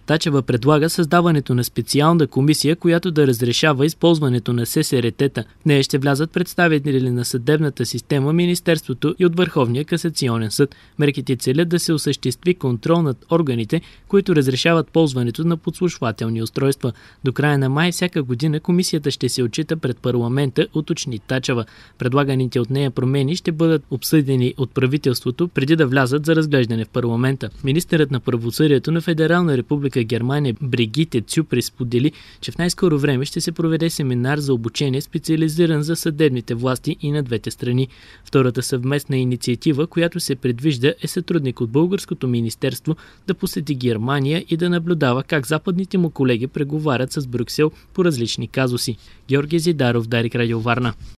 Тачева предлага създаването на специална комисия, която да разрешава използването на ССРТ-та. В нея ще влязат представители на съдебната система, Министерството и от Върховния касационен съд. Мерките целят да се осъществи контрол над органите, които разрешават ползването на подслушвателни устройства. До края на май всяка година комисията ще се отчита пред парламента, уточни Тачева. Предлаганите от нея промени ще бъдат обсъдени от правителството преди да влязат за разглеждане в парламента. Министърът на правосъдието на Федерална република Германия Бригите Цюпри сподели, че в най-скоро време ще се проведе семинар за обучение, специализиран за съдебните власти и на двете страни. Втората съвместна инициатива, която се предвижда, е сътрудник от Българското министерство да посети Германия и да наблюдава как западните му колеги преговарят с Брюксел по различни казуси. Георги Зидаров, Дарик Радио Варна.